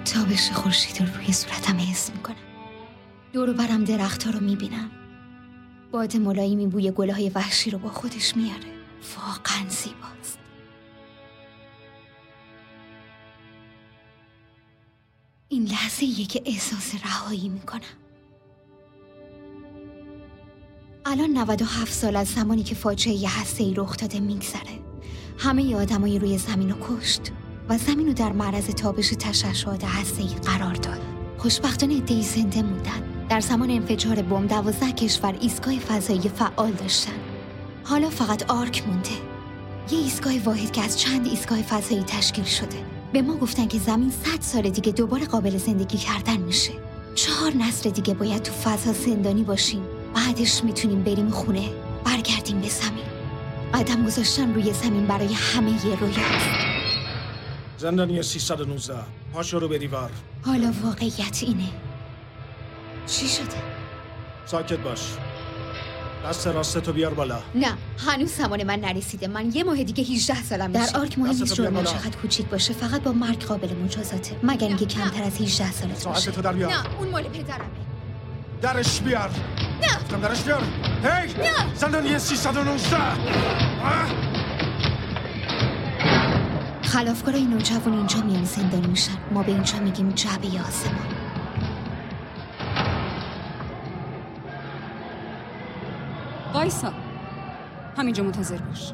تابش خورشید رو روی صورتم حس میکنم. دور و برم درخت‌ها رو میبینم. باد ملایمی بوی گل‌های وحشی رو با خودش میاره. واقعا زیباست. این لحظه‌ایه که احساس رهایی میکنم. الان 97 سال از زمانی که فاجعه هسته‌ای رخ داده میگذره. همه آدمای روی زمین رو کشت و زمین رو در معرض تابش تشعشعات هسته‌ای قرار داد. خوشبختانه عده‌ای زنده موندن. در زمان انفجار بمب 12 کشور ایستگاه فضایی فعال داشتن. حالا فقط آرک مونده. یه ایستگاه واحد که از چند ایستگاه فضایی تشکیل شده. به ما گفتن که زمین 100 سال دیگه دوباره قابل زندگی کردن میشه. 4 نسل دیگه باید تو فضا زندانی باشیم. بعدش میتونیم بریم خونه، برگردیم به زمین. قدم گذاشتن روی زمین برای همه یه رویاست. زندانی 319 پاشو رو به دیوار. حالا واقعیت اینه. چی شده؟ ساکت باش. دست راستتو بیار بالا. نه، هنوز زمان من نرسیده. من یه ماه دیگه 18 سالم میشه. در آرک مهم نیست جرم چقدر کوچیک باشه، فقط با مرگ قابل مجازاته. مگر اینکه کمتر از 18 سالت باشه. ساعتتو در بیار. نه، اون مال پدرمه. درش بیار. نه. گفتم درش بیار. هی! نه. زندانی 319. خلافکارای نوجوان اینجا میان زندانی میشن. ما به اینجا میگیم جعبه آسمان. وایسا، همینجا منتظر باش.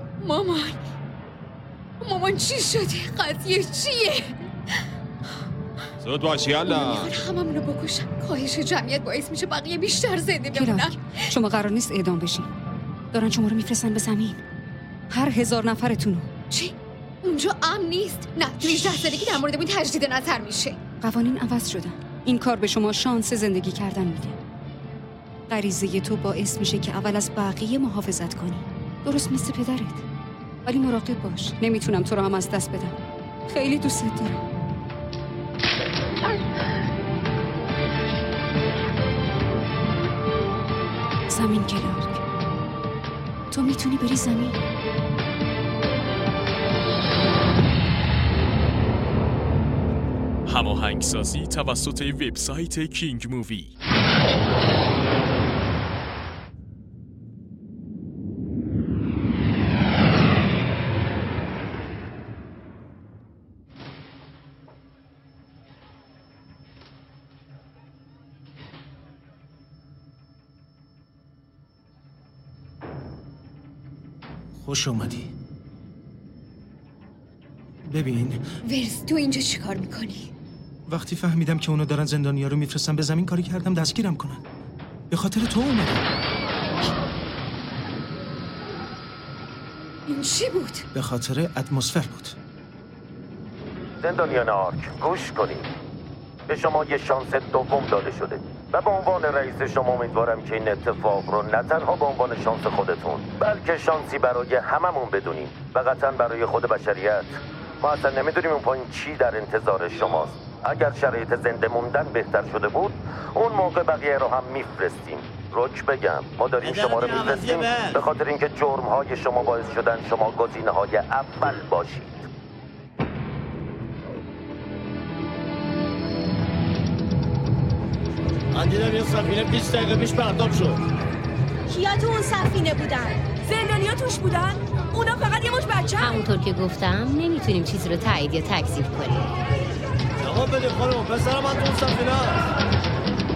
مامان چی شده؟ قضیه چیه؟ زود باش یالا. هممونو بکشن. کاهش جمعیت باعث میشه بقیه بیشتر زنده بمونن. شما قرار نیست اعدام بشین. دارن شما رو میفرستن به زمین. هر 1000 نفرتونو. چی؟ اونجا امن نیست؟ نه، تو 18 سالگی در مورد این تجدید نظر میشه. قوانین عوض شدن. این کار به شما شانس زندگی کردن میده. غریزه تو باعث میشه که اول از بقیه محافظت کنی. درست مثل پدرت. ولی مراقب باش. نمیتونم تو رو هم از دست بدم. خیلی دوست دارم. زمین کلارک، تو میتونی بری زمین. هماهنگسازی توسط وبسایت کینگ مووی. خوش اومدی. ببین ورز، تو اینجا چی کار میکنی؟ وقتی فهمیدم که اونا دارن زندانیا رو میفرستن به زمین، کاری کردم دستگیرم کنن. به خاطر تو اومدم. این چی بود؟ به خاطر اتمسفر بود. زندانیان آرک گوش کنید. به شما یه شانس دوم داده شده و به عنوان رئیس شما امیدوارم که این اتفاق رو نه تنها به عنوان شانس خودتون بلکه شانسی برای هممون بدونیم و قطعا برای خود بشریت. ما اصلا نمیدونیم اون پایین چی در انتظار شماست. اگر شرایط زنده موندن بهتر شده بود اون موقع بقیه رو هم میفرستیم. رک بگم ما داریم شما رو میفرستیم به خاطر اینکه جرم‌های شما باعث شدن شما گزینه‌های اول باشید. من دیدم یه سفینه 20 دقیقه پیش بردار شد. کیا تو اون سفینه بودن؟ زندانیا توش بودن؟ اونا فقط یه مش بچه همونطور که گفتم نمیتونیم چیزی رو تایید یا تکذیب کنیم. جواب بده خانم، پسر من تو اون سفینه هست.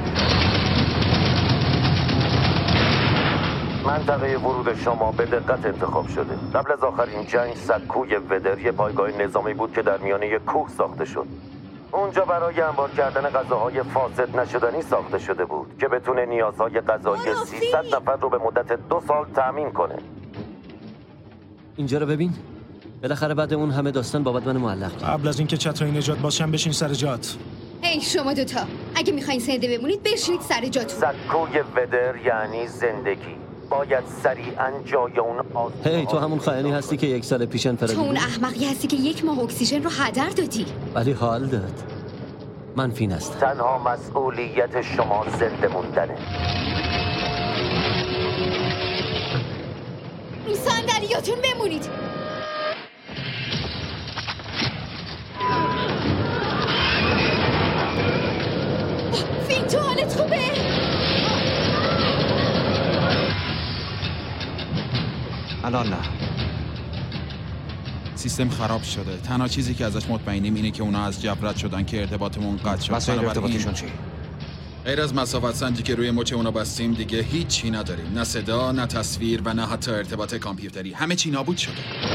منطقه ورود شما به دقت انتخاب شده. قبل از آخرین جنگ سکوی ودر یه پایگاه نظامی بود که در میانه یک کوه ساخته شد. اونجا برای انبار کردن غذاهای فاسد نشدنی ساخته شده بود که بتونه نیازهای غذایی 300 نفر رو به مدت 2 سال تأمین کنه. اینجا رو ببین. بالاخره بعد اون همه داستان بابت من معلق کرد. قبل از اینکه چترای نجات باشم بشین سر جات. هی شما دوتا، اگه میخواین زنده بمونید بشینید سر جاتون. سکوی ودر یعنی زندگی. باید سریعاً جای اون هی تو همون خائنی هستی که 1 سال پیش انفرادی تو اون احمقی هستی که 1 ماه اکسیژن رو هدر دادی. ولی حال داد. من فین هستم. تنها مسئولیت شما زنده موندنه. رو صندلیاتون بمونید. الان نه. سیستم خراب شده. تنها چیزی که ازش مطمئنیم اینه که اونا از جبرت شدن که ارتباطمون قطع شد. مسائل ارتباطیشون چی؟ غیر از مسافت سنجی که روی مچ اونا بستیم دیگه هیچی نداریم. نه صدا، نه تصویر و نه حتی ارتباط کامپیوتری. همه چی نابود شده.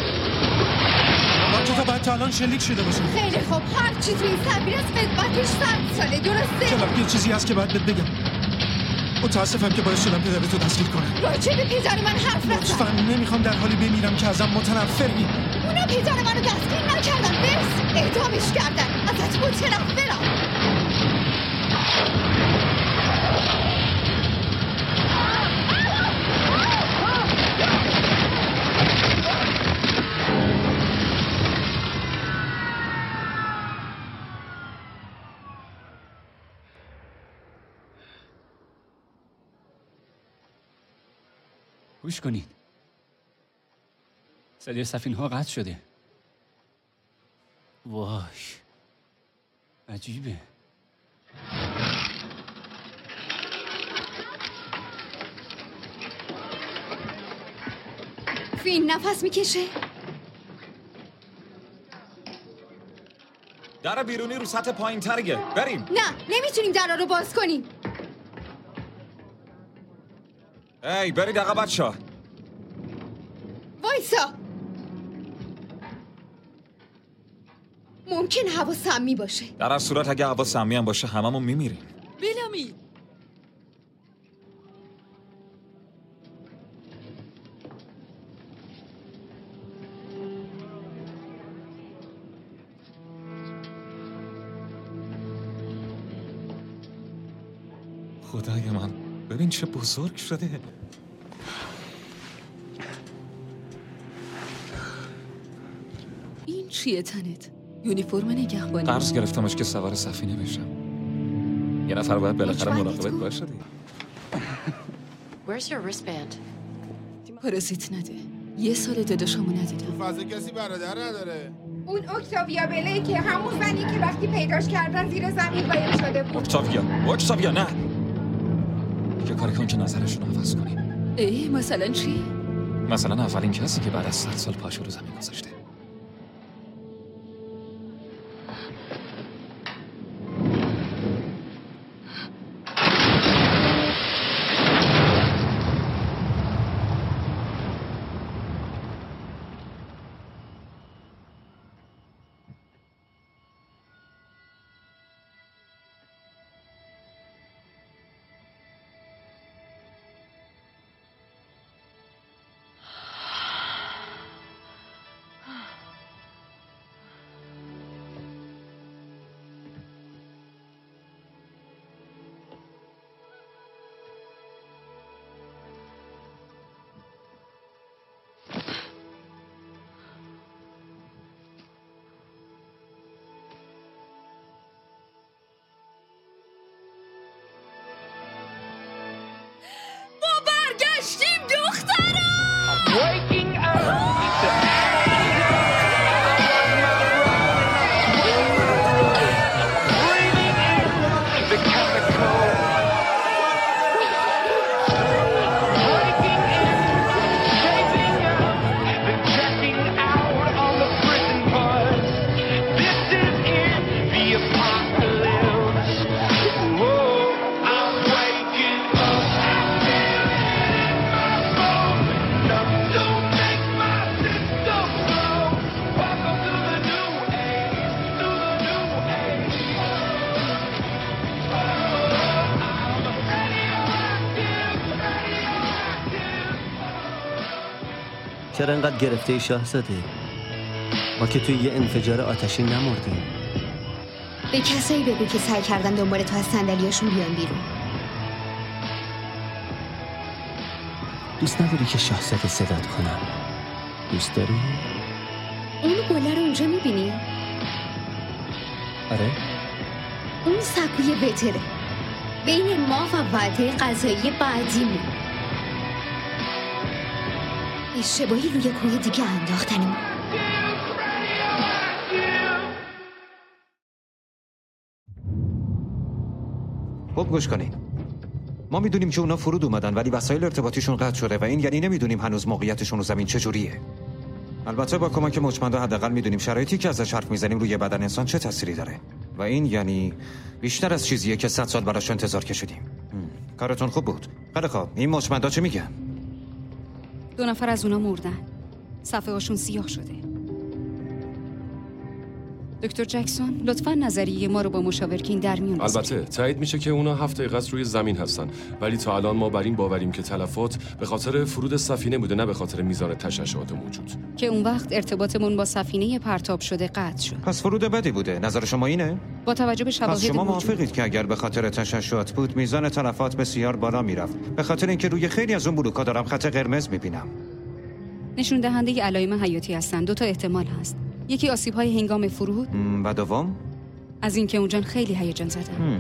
بچه تا بعد الان شلیک شده باشه. خیلی خوب، هر چی توی سفیر از خدمتش 100 ساله، درسته؟ جناب یه چیزی هست که باید بهت بگم. متاسفم که باعث شدم پدرتو دستگیر کنم. راجع به پدر من حرف نزن. لطفاً نمیخوام در حالی بمیرم که ازم متنفری. اونا پدر منو دستگیر نکردن، بس اعدامش کردن. ازت متنفرم. گوش کنید. صدای سفینه‌ها قطع شده. وای. عجیبه. فین نفس میکشه؟ در بیرونی رو سطح پایین ترگه. بریم. نه، نمیتونیم درا رو باز کنیم. ای برید عقب بچه‌ها. وایسا. ممکن هوا سمی باشه. در هر صورت اگه هوا سمی هم باشه هممون میمیریم. بلامی. خدای من ببین چه بزرگ شده. این چیه تنت؟ یونیفرم نگهبانی؟ قرض گرفتمش که سوار سفینه بشم. یه نفر باید بالاخره مراقبت باشه دیگه. Where's your wristband? پارازیت نده. یه سال داداشمو ندیدم. تو فضا کسی برادر نداره. اون اکتاویا بله که همون زنی که وقتی پیداش کردن زیر زمین قایم شده بود. اکتاویا نه. یه کاری کن که نظرشون عوض کنیم. مثلا چی؟ مثلا اولین کسی که بعد از 100 سال پاشو رو زمین گذاشته. چرا انقدر گرفته شاهزاده؟ ما که توی یه انفجار آتشی نمردیم. به کسایی بگو که سعی کردن دنبال تو از صندلیاشون بیان بیرون. دوست نداری که شاهزاده صدات کنم؟ دوست داری؟ اون گله رو اونجا میبینی؟ آره؟ اون سکوی بهتره بین ما و وعده غذایی بعدیمون. اشتباهی روی کوه دیگه انداختنمون. خوب گوش کنین. ما میدونیم که اونا فرود اومدن ولی وسایل ارتباطیشون قطع شده و این یعنی نمیدونیم هنوز موقعیتشون رو زمین چجوریه. البته با کمک مچمندا حداقل میدونیم شرایطی که ازش حرف میزنیم روی بدن انسان چه تأثیری داره و این یعنی بیشتر از چیزیه که 100 سال براش انتظار کشیدیم. کارتون خوب بود. خیلی خوب. این مچمندا چه میگن؟ 2 نفر از اونا مردن. صفحه هاشون سیاه شده. دکتر جکسون لطفاً نظریه ما رو با مشاورین در میون بذارید. البته تایید میشه که اونا 7 دقیقه روی زمین هستن ولی تا الان ما بر این باوریم که تلفات به خاطر فرود سفینه بوده نه به خاطر میزان تشعشعات موجود. که اون وقت ارتباطمون با سفینه پرتاب شده قطع شد. پس فرود بدی بوده. نظر شما اینه؟ با توجه به شواهد پس شما موجود. موافقید که اگر به خاطر تشعشعات بود میزان تلفات بسیار بالا میرفت؟ به خاطر اینکه روی خیلی از اون بلوک‌ها دارم خط قرمز میبینم. نشون دهنده علائم حیاتی هستن. 2 تا احتمال هست. یکی آسیب‌های هنگام فرود و دوم از اینکه اونجا خیلی هیجان زدن.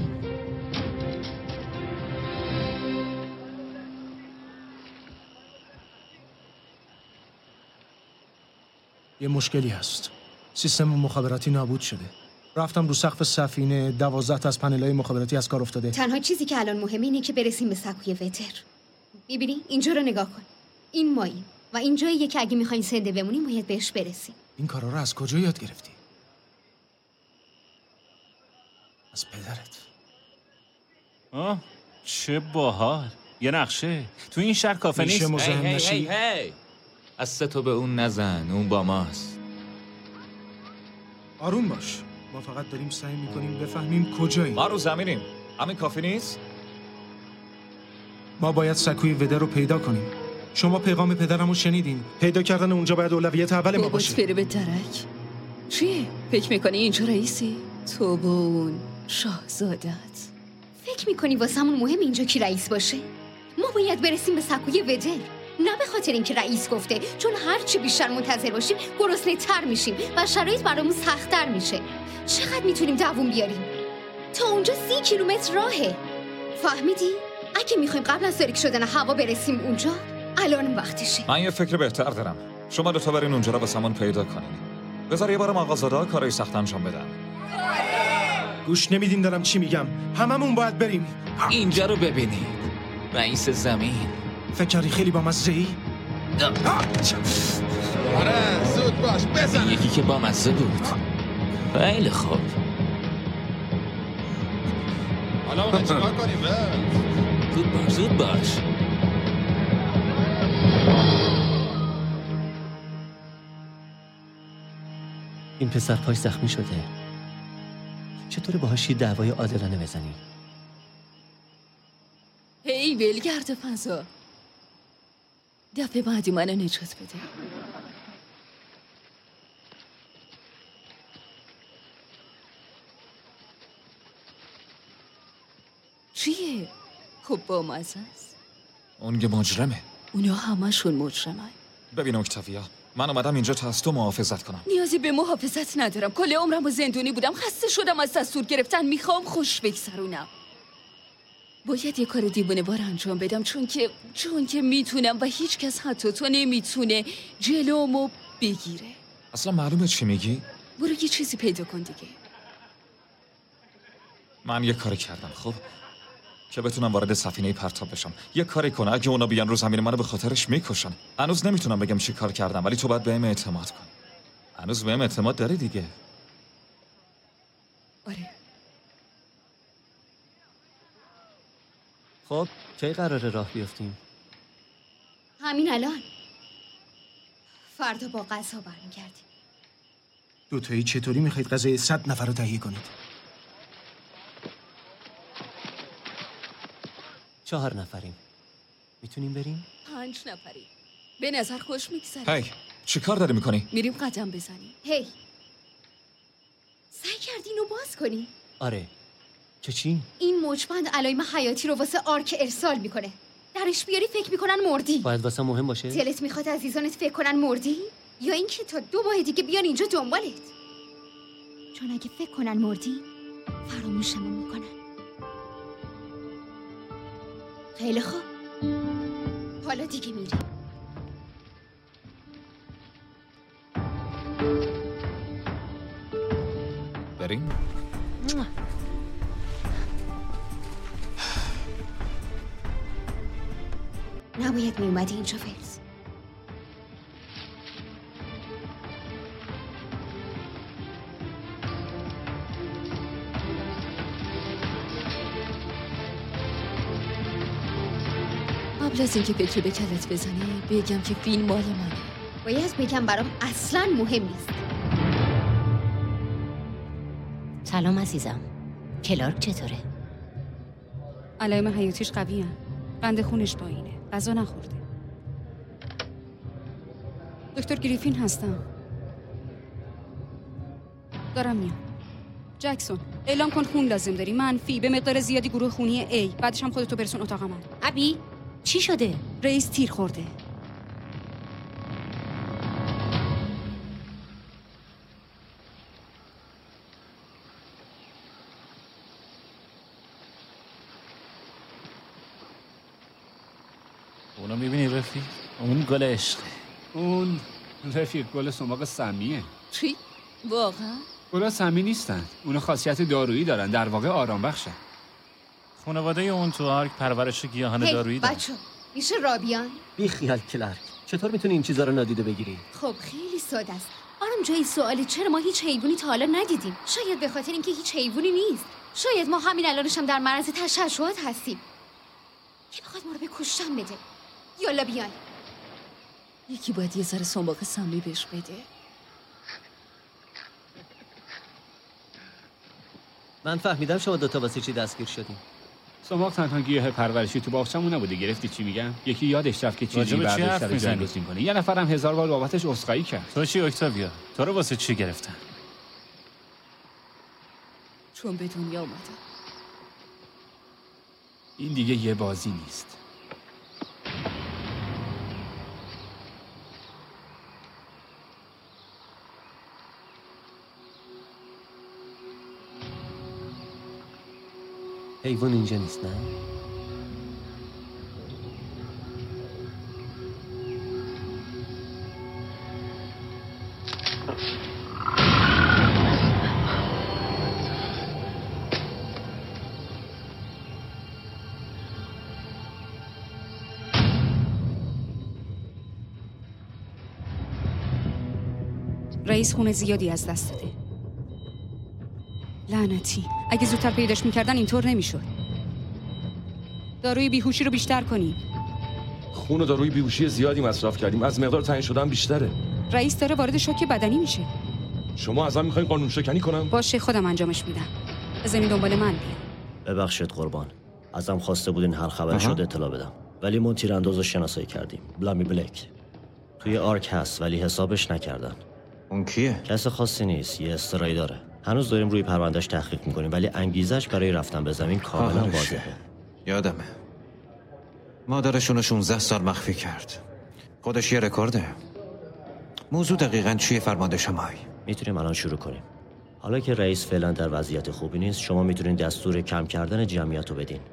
یه مشکلی هست. سیستم مخابراتی نابود شده. رفتم رو سقف سفینه 12 تا از پنل‌های مخابراتی از کار افتاده. تنها چیزی که الان مهمه اینه که برسیم به سکوی وتر. می‌بینی؟ اینجا رو نگاه کن. این ماییم و این جاییه که اگه می‌خواین زنده بمونیم باید بهش برسیم. این کارا رو از کجا یاد گرفتی؟ از پدرت. چه باحال. یه نقشه. تو این شهر کافه نیست. هی از 3 تا به اون نزن. اون با ماست. آروم باش. ما فقط داریم سعی می‌کنیم بفهمیم کجاییم. ما رو زمینیم. همین کافی نیست؟ ما باید سکوی وده رو پیدا کنیم. شما پیغام پدرم رو شنیدین. پیدا کردن اونجا باید اولویت اول ما باشه. بره به درک. چیه؟ فکر میکنی اینجا رئیسی؟ تو با اون شاهزادت. فکر میکنی واسمون مهم اینجا کی رئیس باشه؟ ما باید برسیم به سکوی ودر. نه به خاطر اینکه رئیس گفته، چون هر چی بیشتر منتظر باشیم گرسنه تر میشیم و شرایط برامون سخت‌تر میشه. چقدر میتونیم دووم بیاریم؟ تا اونجا 30 کیلومتر راهه. فهمیدی؟ اگه میخوایم قبل از تاریک شدن هوا برسیم اونجا، الان وقتشه. من یه فکر بهتر دارم. شما 2 تا برین اونجا رو واسمون پیدا کنین. بذار یه بارم آقازاده کارای سخت انجام بدن. گوش نمیدین دارم چی میگم. هممون باید بریم. اینجا رو ببینید. رئیس زمین. فکر کردی خیلی با مزه‌ای؟ آره زود باش بزن. یکی که با مزه بود. خیلی خوب. حالا ما چیکار کنیم؟ زود باش. این پسر پاش زخمی شده. چطوره باهاش یه دعوای عادلانه بزنی؟ هی ولگرد فضا. دفعه بعدی منو نجات بده. چیه؟ خب با مزه است. اون یه مجرمه. اونا همشون مجرمه. ببین اکتاویا، من اومدم اینجا تا از تو محافظت کنم. نیازی به محافظت ندارم. کل عمرم و زندونی بودم. خسته شدم از دستور گرفتن. میخوام خوش بگذرونم. باید یه کار دیوونه بار انجام بدم چون که میتونم و هیچ کس حتی تو نمیتونه جلومو بگیره. اصلا معلومه چی میگی؟ برو یه چیزی پیدا کن دیگه. من یه کاری کردم خب که بتونم وارد سفینه پرتاب بشم. یه کاری کنه اگه اونا بیان رو زمین منو به خاطرش میکشن. هنوز نمیتونم بگم چی کار کردم ولی تو باید بهم اعتماد کن. هنوز بهم اعتماد داری دیگه؟ آره. خب کی قراره راه بیفتیم؟ همین الان. فردا با غذا برمیگردیم. 2 تایی چطوری میخواید غذای 100 نفر رو تهیه کنید؟ 4 نفریم. میتونیم بریم؟ 5 نفری. به نظر خوش میگذره. هی چی کار داری میکنی؟ میریم قدم بزنیم. هی سعی کردی اینو باز کنی؟ آره. چی؟ این مچبند علائم حیاتی رو واسه آرک ارسال میکنه. درش بیاری فکر میکنن مردی. باید واسه مهم باشه؟ دلت میخواد عزیزانت فکر کنن مردی؟ یا اینکه تا 2 ماه دیگه بیان اینجا دنبالت؟ چون اگه فکر کنن مردی فراموشمون میکنن. خیلی خوب. حالا دیگه میریم. بریم؟ نباید میومدی اینجا ویلز. قبل از اینکه فکر به کلت بزنه بگم که فیلم مال منه. باید بگم برام اصلاً مهم نیست. سلام عزیزم. کلارک چطوره؟ علائم حیاتیش قویه. قند خونش پایینه. غذا نخورده. دکتر گریفین هستم. دارم میام. جکسون اعلام کن خون لازم داری. منفی به مقدار زیادی گروه خونی A. بعدش هم خودتو برسون اتاق من. ابی چی شده؟ رئیس تیر خورده. اونو میبینی رفیق؟ اون گل عشقه. اون رفیق گل سماق سمیه. چی؟ واقعا؟ گلا سمی نیستن. اونا خاصیت دارویی دارن. در واقع آرام بخشن. خانواده اون تو آرک پرورش گیاهان دارویی دارن. بچه میشه رابیان؟ بی خیال کلارک. چطور میتونی این چیزا رو نادیده بگیری؟ خب خیلی ساده است. آرام جای سوالی چرا ما هیچ حیوانی تا حالا ندیدیم؟ شاید به خاطر اینکه هیچ حیوانی نیست. شاید ما همین الانش هم در معرض تشعشعات هستیم. کی میخواد ما رو به کشتن بده؟ یالا بیان. یکی باید یه ذره سنباق سمی بهش بده. من فهمیدم شما دوتا واسه چی دستگیر شدیم. سماق تنها گیاه پرورشی تو باغچمون نبوده. گرفتی چی میگم؟ یکی یادش رفت که چیزی بعدش سر جایگزین کنه. یه نفرم 1000 بار بابتش عذرخواهی کرد. تو چی اکتاویا؟ تو رو واسه چی گرفتن؟ چون به دنیا اومدم. این دیگه یه بازی نیست. حیوان اینجا نیست نه؟ رئیس خون زیادی از دست داده. لعنتی. اگه زودتر پیداش میکردن اینطور نمیشد. داروی بیهوشی رو بیشتر کنیم. خون و داروی بیهوشی زیادی مصرف کردیم. از مقدار تعیین شدن بیشتره. رئیس داره وارد شوک بدنی میشه. شما ازم میخواین قانون شکنی کنم؟ باشه خودم انجامش میدم. بزنین دنبال من بیان. ببخشید قربان. ازم خواسته بودین هر خبر شد اطلاع بدم. ولی ما تیرانداز رو شناسایی کردیم. بلامی بلک. توی آرک هست ولی حسابش نکردن. اون کیه؟ کس خاصی نیست. یه استرایی داره. هنوز داریم روی پروندهش تحقیق میکنیم ولی انگیزش برای رفتن به زمین کاملا واضحه. یادمه. مادرشونو 16 سال مخفی کرد. خودش یه رکورده. موضوع دقیقاً چیه فرمانده شمایی؟ میتونیم الان شروع کنیم. حالا که رئیس فعلا در وضعیت خوبی نیست شما میتونین دستور کم کردن جمعیت رو بدین.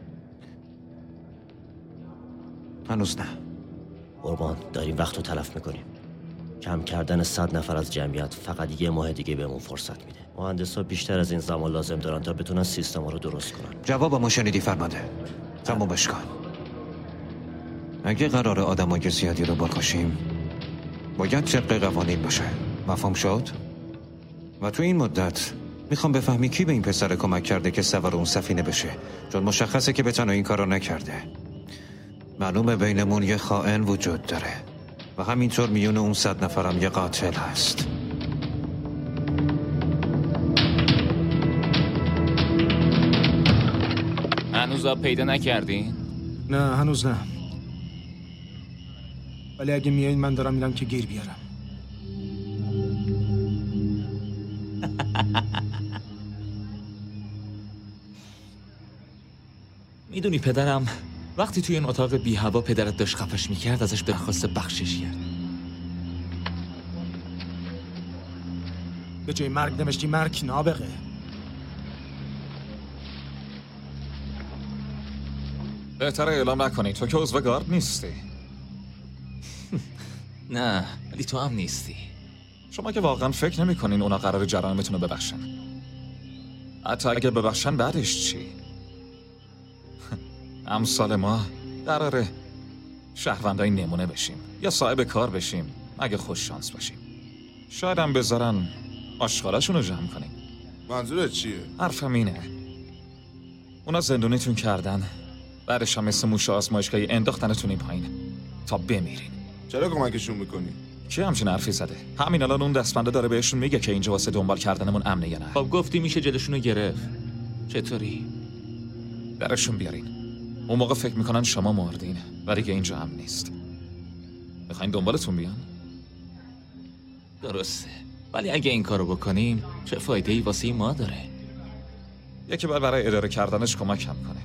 هنوز نه. قربان داریم وقت رو تلف میکنیم. کم کردن 100 نفر از جمعیت فقط یه ماه دیگه بهمون فرصت میده. مهندسا بیشتر از این زمان لازم دارن تا بتونن سیستم رو درست کنن. جوابمو شنیدی فرمانده. تمومش کن. اگه قراره آدمای زیادی رو بکشیم باید طبق قوانین باشه. مفهوم شد؟ و تو این مدت میخوام بفهمی کی به این پسر کمک کرده که سوار اون سفینه بشه، چون مشخصه که به تنها این کارو نکرده. معلومه بینمون یه خائن وجود داره و همینطور میون اون 100 نفرم یه قاتل هست. هنوز آب پیدا نکردین؟ نه هنوز نه. ولی اگه میایین من دارم میرم که گیر بیارم. میدونی پدرم وقتی توی این اتاق بی هوا پدرت داشت خفش میکرد ازش درخواست بخشش کرد. به جای مرگ نوشتی مرگ نابغه. بهتره اعلام نکنی تو که عضو گارد نیستی. نه ولی تو هم نیستی. شما که واقعا فکر نمی‌کنین اونا قرار جرائمتون رو ببخشن. حتی اگه ببخشن بعدش چی؟ امثال ما قراره شهروندای نمونه بشیم یا صاحب کار بشیم اگه خوش شانس باشیم. شاید هم بذارن آشغالاشون رو جمع کنیم. منظورت چیه؟ حرفم اینه اونا زندونیتون کردن، بعدش هم مثل موش آزمایشگاهی انداختنتون این پایین تا بمیرین. چرا کمکشون میکنی؟ کی همچین حرفی زده؟ همین الان اون دستبنده داره بهشون میگه که اینجا واسه دنبال کردنمون امنه یا نه. خب گفتی میشه جلوشونو گرفت. چطوری؟ درشون بیارین. اون موقع فکر میکنن شما مردین ولی که اینجا امن نیست. میخواین دنبالتون بیان؟ درسته. ولی اگه این کارو بکنیم چه فایده‌ای واسه ما داره؟ یکی باید برای اداره کردنش کمکم کنه.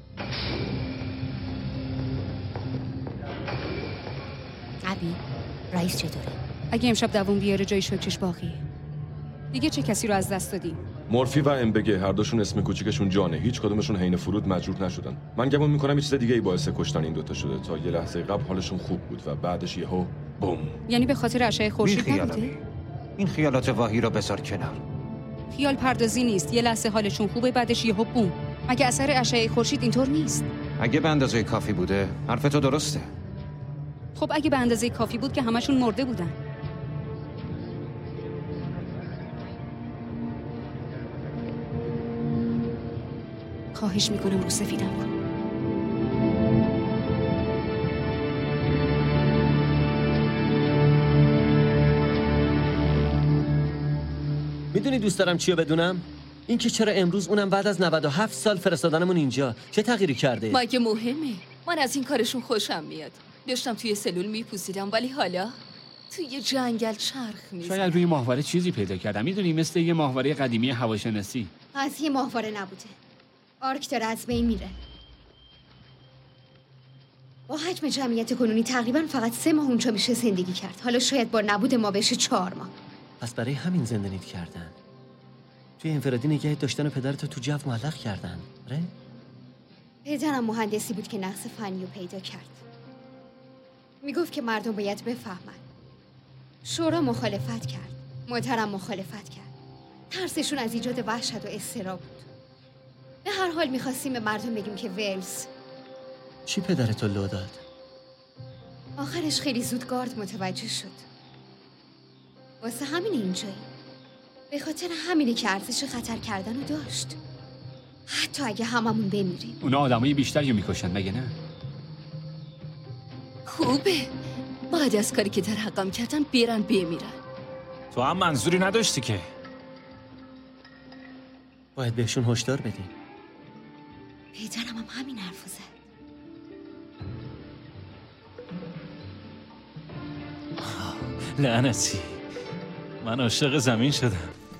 عبی، رئیس چطوره؟ اگه امشب دووم بیاره جای شکرش باقیه. دیگه چه کسی رو از دست دادیم؟ مورفی و امبگه هر دوشون اسم کوچیکشون جانه. هیچ کدومشون حین فرود مجروح نشدن. من گمان میکنم یه چیز دیگه ای باعث کشتن این دوتا شده. تا یه لحظه قبل حالشون خوب بود و بعدش یهو بوم. یعنی به خاطر اشعه خورشید نبوده؟ این خیالات واهی رو بذار کنار. خیال پردازی نیست. یه لحظه حالشون خوبه بعدش یهو بوم. مگه اثر اشعه خورشید اینطور نیست؟ اگه به اندازه کافی بوده حرف تو درسته. خب اگه به اندازه کافی بود که همشون مرده بودن. خواهش میکنم رو سفیدم کن. میدونی دوست دارم چیو بدونم؟ این که چرا امروز اونم بعد از 97 سال فرستادنمون اینجا چه تغییری کرده؟ مگه مهمه؟ من از این کارشون خوشم میاد. داشتم توی سلول میپوسیدم ولی حالا توی جنگل چرخ میزنم. شاید روی ماهواره چیزی پیدا کردم. میدونی مثل یه ماهواره قدیمی هواشناسی. از یه ماهواره نبوده. آرک داره از بین میره. با حجم جمعیت کنونی تقریبا فقط 3 ماه اونجا میشه زندگی کرد. حالا شاید با نبود ما بشه 4 ماه. پس برای همین زندانیت کردن. توی انفرادی نگهت داشتن و پدرتو تو جو معلق کردن. آره؟ پدرم مهندسی بود که نقص فنی رو پیدا کرد. میگفت که مردم باید بفهمن. شورا مخالفت کرد. مادرم مخالفت کرد. ترسشون از ایجاد وحشت و اضطراب بود. به هر حال میخواستیم به مردم بگیم که ولز. چی پدرتو لو داد؟ آخرش خیلی زود گارد متوجه شد. واسه همین اینجایی. به خاطر همینه که ارزش خطر کردن رو داشت. حتی اگه هممون بمیریم. اونا آدمای بیشتری میکشن مگه نه؟ خوبه. بعد از کاری که در حقم کردن برن بمیرن. تو هم منظوری نداشتی که. باید بهشون هشدار بدیم. پدرم هم همین حرفو زد. لعنتی. من عاشق زمین شدم.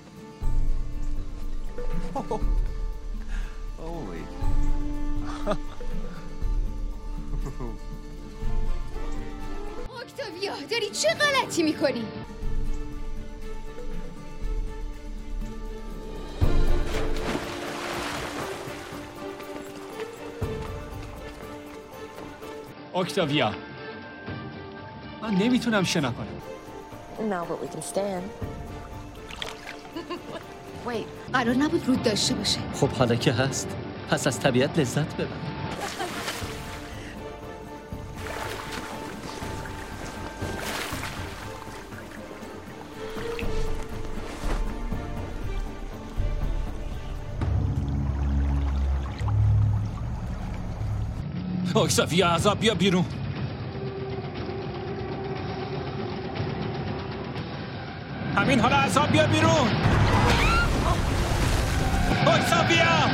اکتاویا داری چه غلطی میکنی؟ اکتاویا من نمیتونم شنا کنم. Now but we can stand. قرار نبود رود داشته باشه. خب حالا که هست پس از طبیعت لذت ببر. اکتاویا عذاب بیا بیرون. همین حالا عذاب بیا بیرون. اکتاویا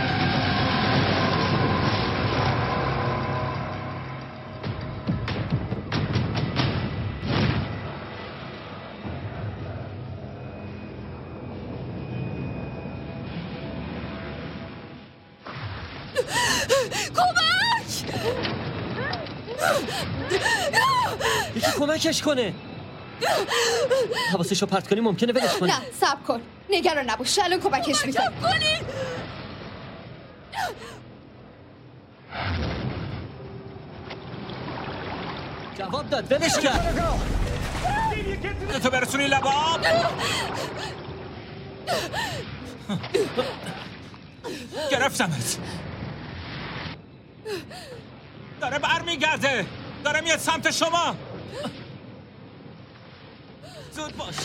یکی کمکش کنه. حواسشو پرت کنی ممکنه ولش کنه. نه صبر کن. نگران نباش. الان کمکش میکنم. جواب داد ولش کرد. تو برسونی لباب. گرفتمت. داره برمیگرده. داره میاد سمت شما. زود باش.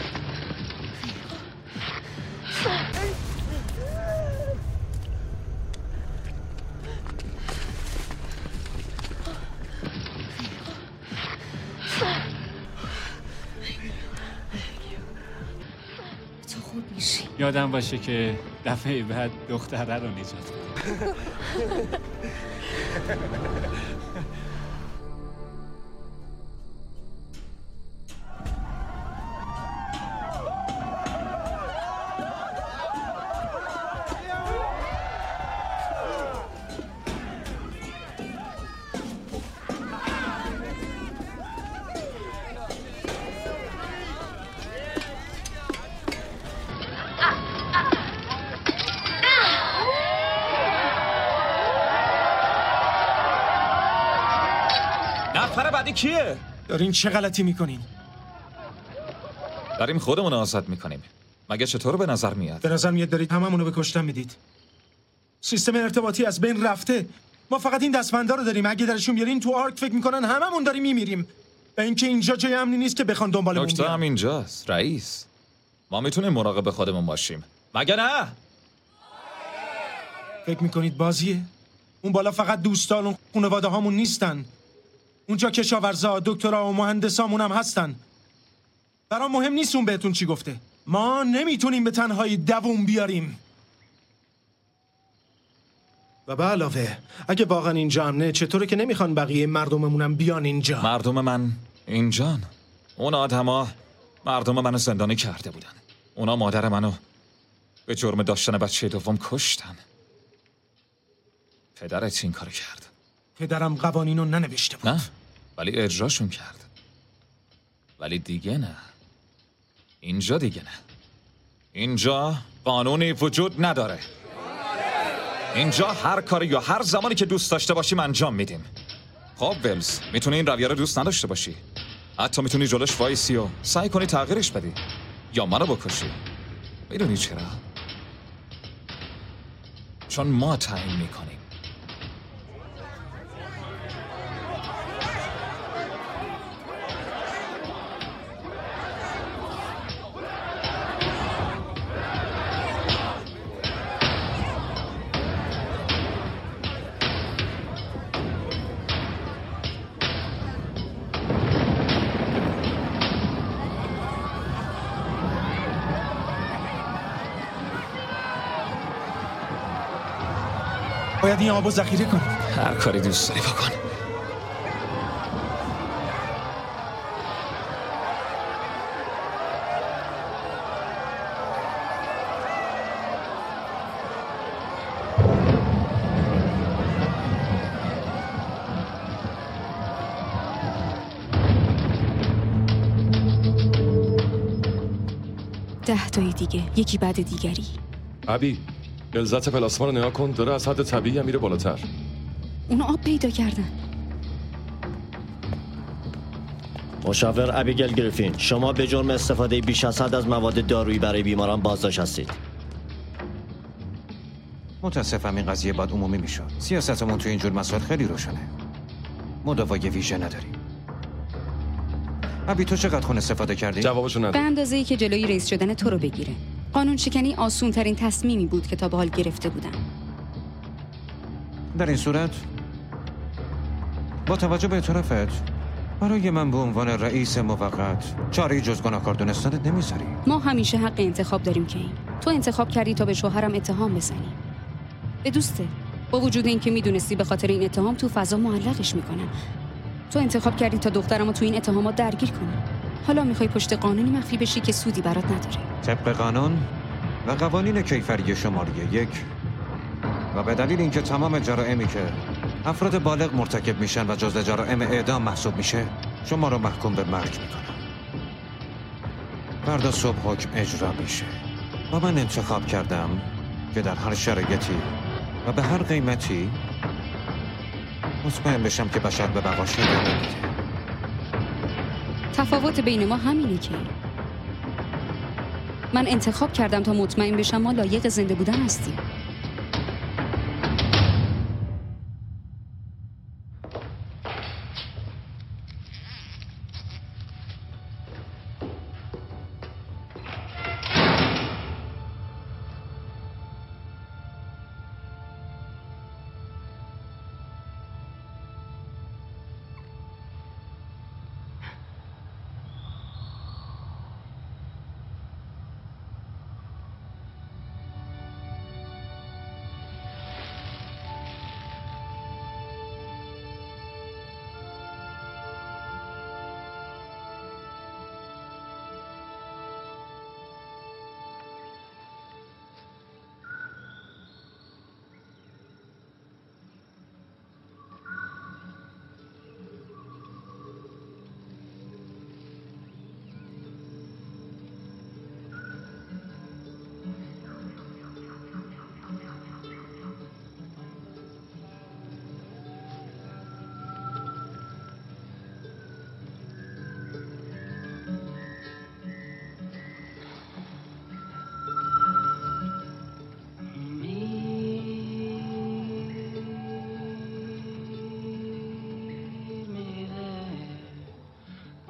تو خوب میشی. یادم باشه که دفعه بعد دختره رو نجات بدم. نفر بعدی کیه؟ دارین چه غلطی میکنین؟ داریم خودمون آزاد میکنیم. مگه چطور به نظر میاد؟ به نظر میاد دارید هممونو به کشتن میدید. سیستم ارتباطی از بین رفته. ما فقط این دستبندا رو داریم. اگه درشون بیارین تو آرک فکر میکنن هممون داریم میمیریم. و اینکه اینجا جای امنی نیست که بخوان دنبالمون بیان. نکته هم اینجاست رئیس. ما میتونیم مراقب خودمون باشیم. مگه نه؟ فکر میکنید بازیه؟ اون بالا فقط دوستان و خانواده هامون نیستن. اونجا کشاورزا، دکترا و مهندسامون هم هستن. برام مهم نیست اون بهتون چی گفته. ما نمیتونیم به تنهایی دووم بیاریم. و به علاوه اگه واقعا اینجا امنه چطوره که نمیخوان بقیه مردممونم بیان اینجا؟ مردم من اینجان. اون آدما مردم منو زندانی کرده بودن. اونا مادر منو به جرم داشتن بچه دوم کشتن. پدرت این کارو کرد. پدرم قوانینو ننوشته بود. نه ولی اجراشون کرد. ولی دیگه نه. اینجا دیگه نه. اینجا قانونی وجود نداره. اینجا هر کاری یا هر زمانی که دوست داشته باشیم انجام میدیم. خب ولز، میتونی این رویه رو دوست نداشته باشی. حتی میتونی جلوش وایسی و سعی کنی تغییرش بدی یا منو بکشی. میدونی چرا؟ چون ما تعیین میکنیم. باید این آبو ذخیره کنیم. هر کاری دوست داری بکن. ده تایی دیگه، یکی بعد دیگری. ابی غلظت پلاسما رو نگاه کن، داره از حد طبیعی هم میره بالاتر. اونا آب پیدا کردن. مشاور ابیگل گریفین، شما به جرم استفاده بیش از حد از مواد دارویی برای بیماران بازداشت هستید. متاسفم این قضیه باید عمومی میشد. سیاستمون توی اینجور مسائل خیلی روشنه. مداوای ویژه نداریم. ابی تو چقدر خون استفاده کردی؟ جوابشو نده. به اندازه‌ای که جلوی رئیس شدن تو رو بگیره. قانون شکنی آسون ترین تصمیمی بود که تا به حال گرفته بودم. در این صورت با توجه به اعترافت برای من به عنوان رئیس موقت چاره‌ای جز گناهکار دونستنت نمیذاری. ما همیشه حق انتخاب داریم که تو انتخاب کردی تا به شوهرم اتهام بزنی. به دوسته. با وجود اینکه میدونستی به خاطر این اتهام تو فضا معلقش میکنن. تو انتخاب کردی تا دخترمو تو این اتهامات درگیر کنی. حالا میخوای پشت قانونی مخفی بشی که سودی برات نداره. طبق قانون و قوانین کیفری شماره 1 و به دلیل اینکه تمام جرائمی که افراد بالغ مرتکب میشن و جزء جرائم اعدام محسوب میشه، شما رو محکوم به مرگ میکنم. فردا صبح حکم اجرا میشه و من انتخاب کردم که در هر شرایطی و به هر قیمتی مطمئن بشم که بشر به بقاش ادامه میده. تفاوت بین ما همینه که من انتخاب کردم تا مطمئن بشم ما لایق زنده بودن هستیم.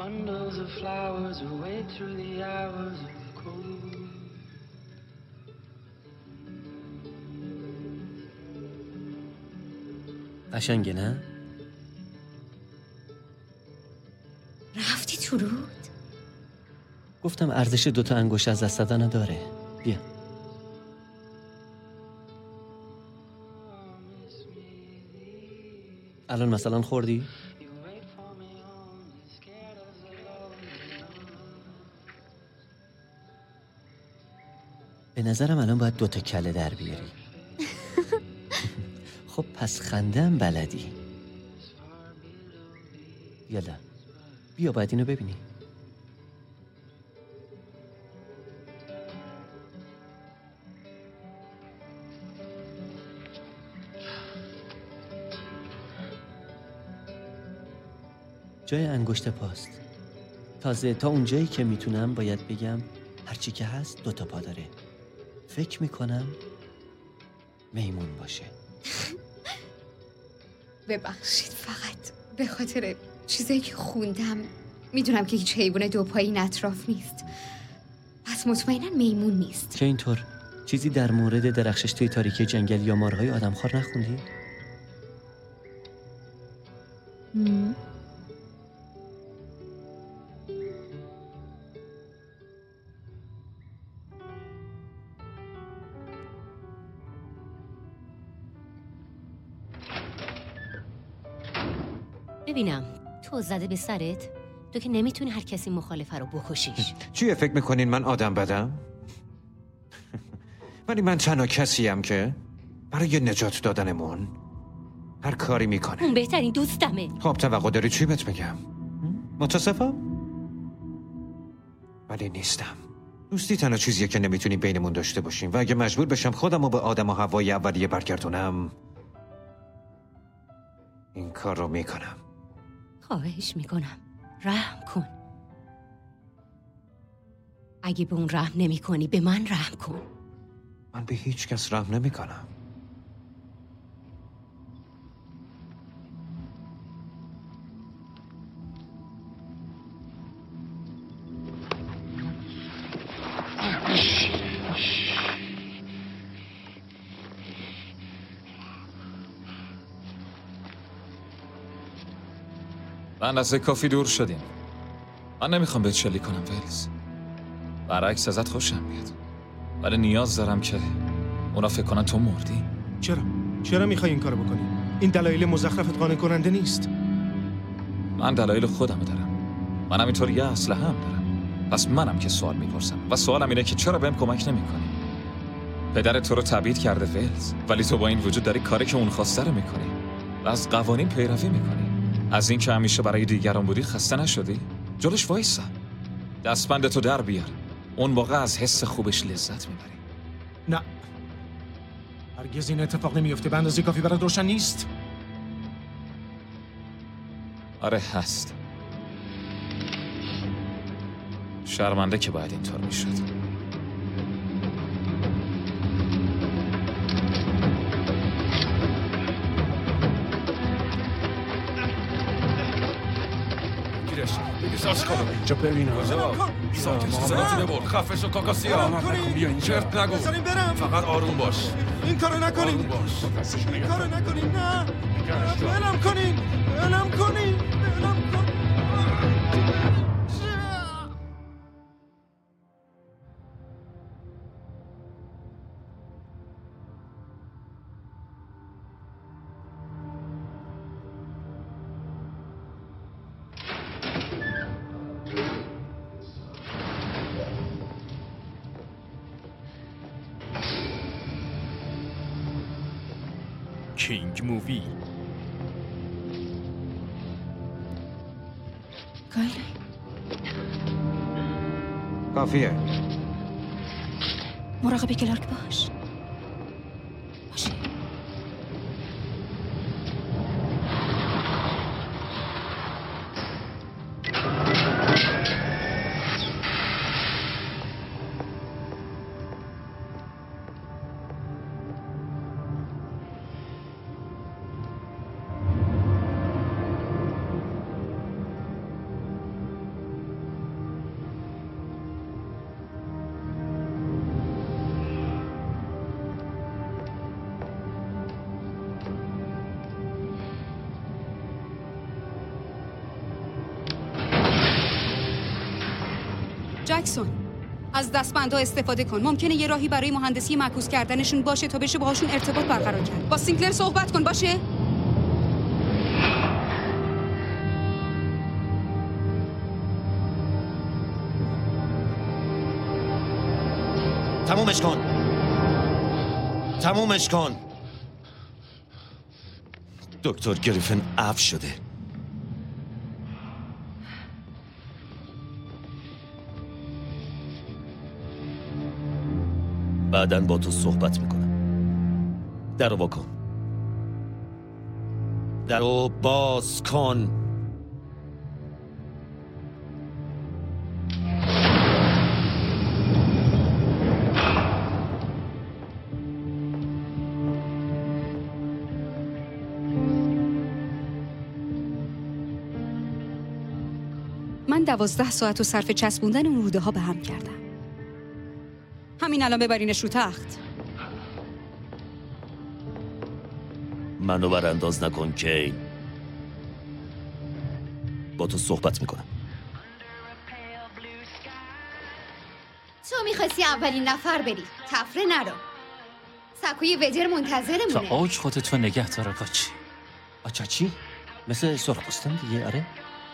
Bundles of flowers away through the hours of cold. قشنگه نه؟ رفتی تو رود؟ گفتم ارزش 2 انگشت از دست دادن داره. بیا. الان مثلا خوردی؟ به نظرم الان باید 2 کله در بیاری. خب پس خندم بلدی. یالا بیا باید اینو ببینی. جای انگشت پاست. تازه تا اونجایی که میتونم باید بگم هرچی که هست 2 پا داره. فکر میکنم میمون باشه. ببخشید، فقط به خاطر چیزایی که خوندم میدونم که هیچ حیوان 2 پایی این اطراف نیست. پس مطمئنا میمون نیست. چه اینطور؟ چیزی در مورد درخشش توی تاریکی جنگل یا مارهای آدمخوار نخوندی؟ ببینم تو زده به سرت؟ تو که نمیتونی هر کسی مخالفه رو بکشیش. چیه فکر میکنین من آدم بدم؟ ولی من تنها کسیم که برای نجات دادنمون هر کاری میکنه. اون بهترین دوستمه. خب توقع داری چی بهت بگم؟ متاسفم؟ ولی نیستم. دوستی تنها چیزیه که نمیتونیم بینمون داشته باشیم و اگه مجبور بشم خودم رو به آدم و هوای اولیه برگردونم این کار رو میکنم. خواهش میکنم رحم کن. اگه به اون رحم نمی کنی به من رحم کن. من به هیچ کس رحم نمی کنم. من از کافی دور شدیم. من نمیخوام بهت شلیک کنم ویلز. برعکس ازت خوشم میاد. ولی نیاز دارم که اونا فکر کنن تو مردی. چرا میخوای این کارو بکنی؟ این دلایل مزخرفت قانع کننده نیست. من دلایل خودمو دارم. منم اینطور یه اسلحه هم دارم. پس منم که سوال میپرسم و سوالم اینه که چرا بهم کمک نمیکنی؟ پدرت تو رو تبعید کرده ویلز، ولی تو با این وجود داری کاری که اون خواسته رو میکنی و از قوانین پیروی میکنی. از این که همیشه برای دیگران بودی خسته نشدی؟ جلوش وایسا. دستبندتو در بیار. اون موقع از حس خوبش لذت میبری. نه، هرگز این اتفاق نمیفته. به اندازه کافی برات روشن نیست؟ آره هست. شرمنده که باید اینطور میشد. احساس کنم اینجا ببینم. ساکت صداتو ببر. خفه شو کاکاسیا. بیا اینجا. چرت نگو. فقط آروم باش. این کارو نکنین. آروم باش. این کارو نکنین. نه. بلم کنین. بلم کنین. بلم کنین. کینگ مووی. کایلی کافیه. مراقب کلارک باش. باشه. جکسون، از دستبندها استفاده کن. ممکنه یه راهی برای مهندسی معکوس کردنشون باشه تا بشه باهاشون ارتباط برقرار کرد. با سینکلر صحبت کن باشه؟ تمومش کن. دکتر گریفن عفو شده. بعداً با تو صحبت میکنم. درو باز کن. درو باز کن. من 12 ساعت رو صرف چسبوندن اون روده ها به هم کردم. همین الان ببرینش رو تخت. منو برانداز نکن کین. با تو صحبت میکنم. تو میخواستی اولین نفر بری. تفره نرو. سکوی ودر منتظرمونه. تا اوج خودتو نگه دار آپاچی. آچاچی؟ مثل سرخپوستان دیگه. آره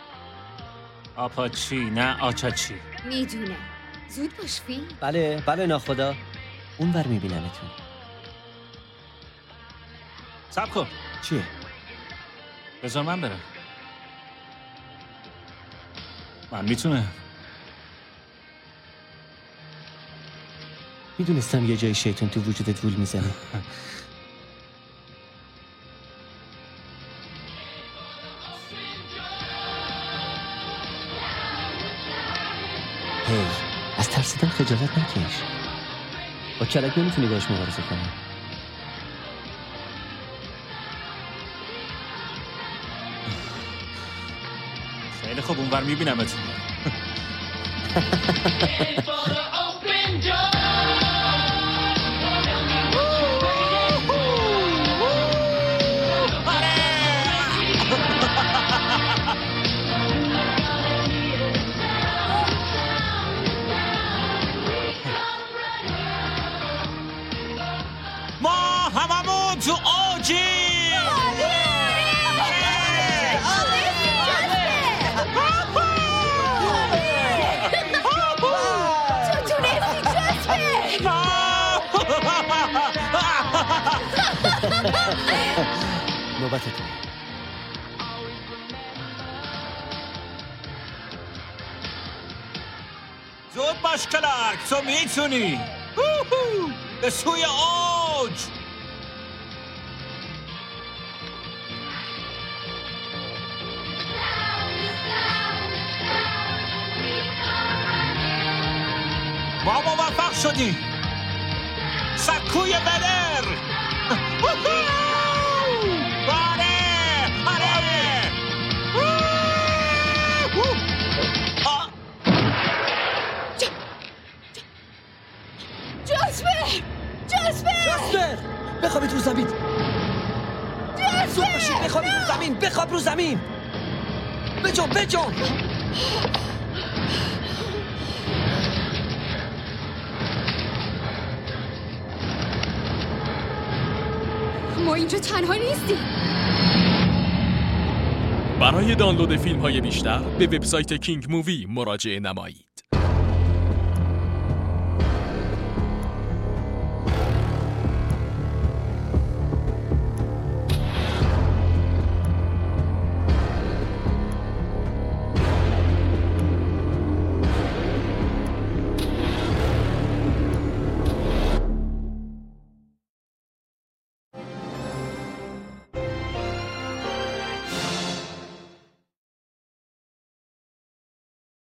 آپاچی نه آچاچی. میدونم. زود باش فیل. بله ناخدا. اون بر میبینمتون. صبر کن. چیه؟ بذار من برم. من میتونم. میدونستم یه جای شیطان تو وجودت وول میزنه. هی از ترسیدن خجالت نکش. با کلک نمیتونی باش مبارزه کنی. خیلی خوب اونور میبینمتون. ما هممون تو اوجی. نوبتتون. زود باش کلک، تو میتونی. به سوی اوج. ما موفق شدیم. سکوی بدر. جاسپر بخوابید رو زمین. زود باشید بخوابید رو زمین. بخواب رو زمین. بجون ما اینجا تنها نیستیم. برای دانلود فیلم‌های بیشتر به وبسایت کینگ مووی مراجعه نمایید.